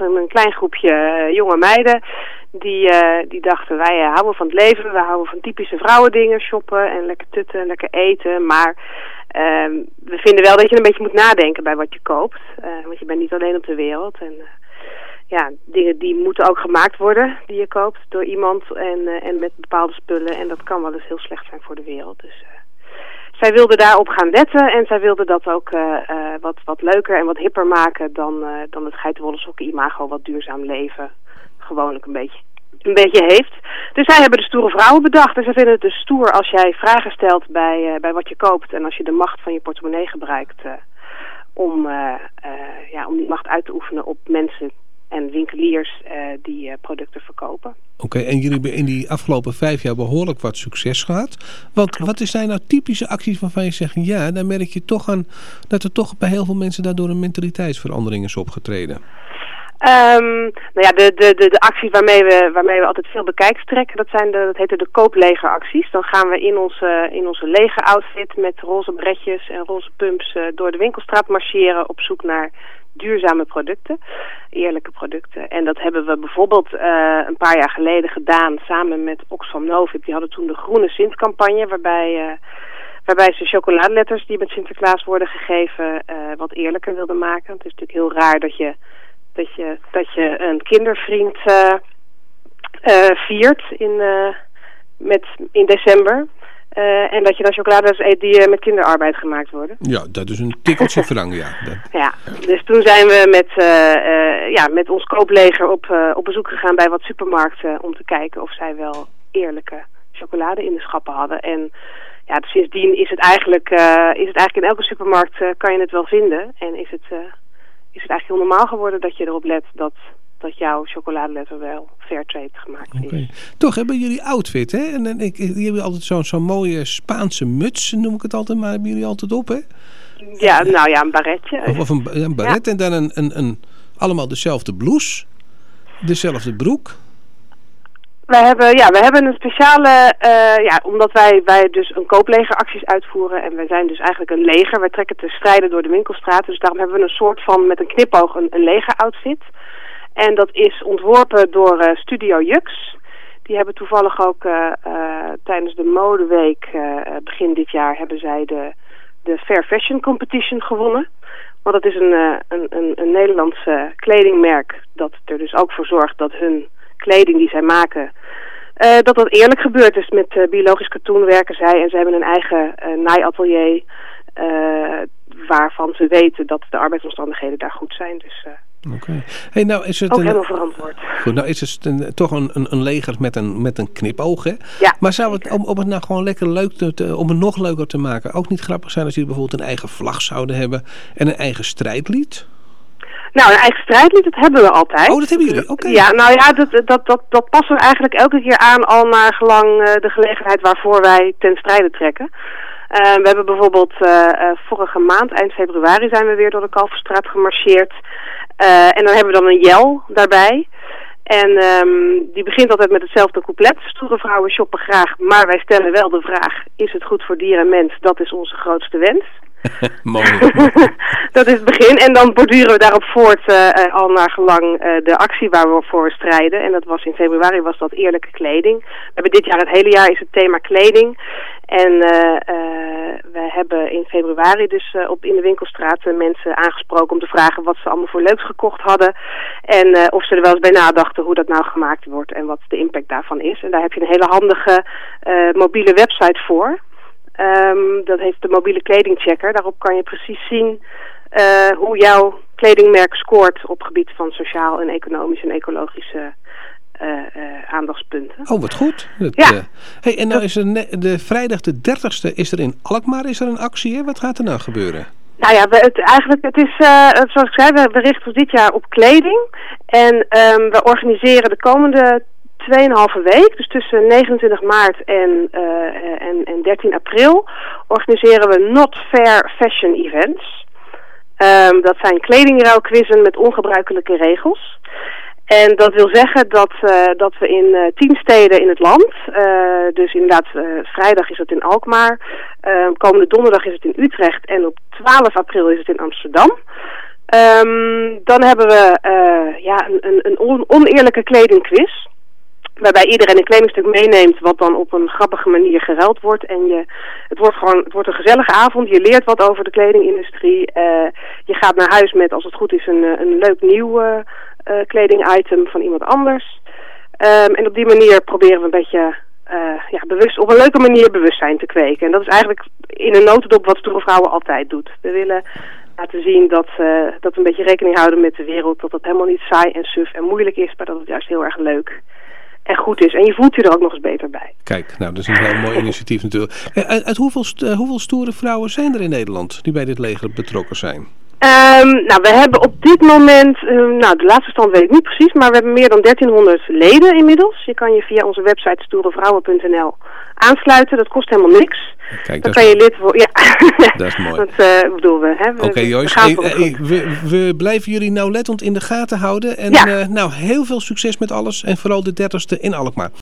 een klein groepje jonge meiden die dachten, wij houden van het leven, we houden van typische vrouwendingen, shoppen en lekker tutten en lekker eten. Maar we vinden wel dat je een beetje moet nadenken bij wat je koopt. Want je bent niet alleen op de wereld. En dingen die moeten ook gemaakt worden, die je koopt door iemand en met bepaalde spullen. En dat kan wel eens heel slecht zijn voor de wereld. Dus zij wilden daarop gaan letten en zij wilden dat ook wat leuker en wat hipper maken dan het geitenwolle sokken imago wat duurzaam leven gewoonlijk een beetje heeft. Dus zij hebben de stoere vrouwen bedacht. En zij vinden het dus stoer als jij vragen stelt bij wat je koopt en als je de macht van je portemonnee gebruikt om die macht uit te oefenen op mensen en winkeliers die producten verkopen. Oké, en jullie hebben in die afgelopen 5 jaar behoorlijk wat succes gehad. Wat zijn nou typische acties waarvan je zegt, ja, dan merk je toch aan dat er toch bij heel veel mensen daardoor een mentaliteitsverandering is opgetreden? De acties waarmee we altijd veel bekijks trekken, dat heten de kooplegeracties. Dan gaan we in onze legeroutfit met roze beretjes en roze pumps door de winkelstraat marcheren op zoek naar duurzame producten, eerlijke producten. En dat hebben we bijvoorbeeld een paar jaar geleden gedaan samen met Oxfam Novib. Die hadden toen de Groene Sint-campagne, waarbij ze chocoladeletters die met Sinterklaas worden gegeven wat eerlijker wilden maken. Het is natuurlijk heel raar dat je een kindervriend viert in december. En dat je dan chocolades eet die met kinderarbeid gemaakt worden. Ja, dat is een tikkeltje wrang, ja. Ja, dus toen zijn we met ons koopleger op bezoek gegaan bij wat supermarkten om te kijken of zij wel eerlijke chocolade in de schappen hadden. En ja, dus sindsdien is het eigenlijk in elke supermarkt kan je het wel vinden. En is het eigenlijk heel normaal geworden dat je erop let dat jouw chocoladeletter wel Fairtrade gemaakt is. Okay. Toch hebben jullie outfit, hè? En jullie hebben altijd zo'n mooie Spaanse muts, noem ik het altijd, maar hebben jullie altijd op, hè? Ja, een baretje. Of een baret en dan een allemaal dezelfde blouse, dezelfde broek. We hebben een speciale, omdat wij dus een kooplegeracties uitvoeren en wij zijn dus eigenlijk een leger. Wij trekken te strijden door de winkelstraat, dus daarom hebben we een soort van, met een knipoog, een legeroutfit. En dat is ontworpen door Studio Jux. Die hebben toevallig ook tijdens de modeweek begin dit jaar hebben zij de Fair Fashion Competition gewonnen. Want dat is een Nederlands kledingmerk dat er dus ook voor zorgt dat hun kleding die zij maken, dat eerlijk gebeurd is. Met biologisch katoen werken zij en ze hebben een eigen naaiatelier waarvan ze weten dat de arbeidsomstandigheden daar goed zijn. Dus okay. Hey, nou is het ook helemaal verantwoord. Goed, nou is het toch een leger met een knipoog, hè? Ja. Maar zou het, om het nou gewoon lekker leuk om het nog leuker te maken, ook niet grappig zijn als jullie bijvoorbeeld een eigen vlag zouden hebben en een eigen strijdlied? Nou, een eigen strijdlied, dat hebben we altijd. Oh, dat hebben jullie? Oké. Ja, dat passen we eigenlijk elke keer aan al naar gelang de gelegenheid waarvoor wij ten strijde trekken. We hebben bijvoorbeeld vorige maand, eind februari, zijn we weer door de Kalverstraat gemarcheerd. En dan hebben we dan een jel daarbij. En die begint altijd met hetzelfde couplet. Stoere vrouwen shoppen graag, maar wij stellen wel de vraag: is het goed voor dier en mens? Dat is onze grootste wens. Mooi. Dat is het begin. En dan borduren we daarop voort al naar gelang de actie waar we voor strijden. En dat was in februari was dat eerlijke kleding. We hebben dit jaar, het hele jaar is het thema kleding. En we hebben in februari dus in de winkelstraat mensen aangesproken om te vragen wat ze allemaal voor leuks gekocht hadden. En of ze er wel eens bij nadachten hoe dat nou gemaakt wordt en wat de impact daarvan is. En daar heb je een hele handige mobiele website voor. Dat heet de mobiele kledingchecker. Daarop kan je precies zien hoe jouw kledingmerk scoort op gebied van sociaal en economisch en ecologische aandachtspunten. Oh, wat goed. Hey, en nou is er de vrijdag de 30e is er in Alkmaar is er een actie, hè? Wat gaat er nou gebeuren? Nou ja, het is, zoals ik zei, we richten ons dit jaar op kleding. En we organiseren de komende 2,5 week, dus tussen 29 maart en 13 april, organiseren we Not Fair Fashion Events. Dat zijn kledingruilquizzen met ongebruikelijke regels. En dat wil zeggen dat we in 10 steden in het land, dus inderdaad vrijdag is het in Alkmaar, komende donderdag is het in Utrecht en op 12 april is het in Amsterdam. Dan hebben we een oneerlijke kledingquiz. Waarbij iedereen een kledingstuk meeneemt wat dan op een grappige manier geruild wordt. En het wordt een gezellige avond. Je leert wat over de kledingindustrie. Je gaat naar huis met, als het goed is, een leuk nieuw kledingitem van iemand anders. En op die manier proberen we een beetje bewust, op een leuke manier bewustzijn te kweken. En dat is eigenlijk in een notendop wat Stoere Vrouwen altijd doet. We willen laten zien dat we een beetje rekening houden met de wereld. Dat het helemaal niet saai en suf en moeilijk is, maar dat het juist heel erg leuk en goed is. En je voelt je er ook nog eens beter bij. Kijk, nou, dat is een heel mooi initiatief natuurlijk. Uit hoeveel stoere vrouwen zijn er in Nederland die bij dit leger betrokken zijn? We hebben op dit moment, de laatste stand weet ik niet precies, maar we hebben meer dan 1300 leden inmiddels. Je kan je via onze website stoerevrouwen.nl aansluiten. Dat kost helemaal niks. Kijk, dan kan je lid worden. Ja, dat is mooi. Dat bedoelen we. Oké, Joyce, we blijven jullie nauwlettend in de gaten houden. En heel veel succes met alles. En vooral de 30e in Alkmaar.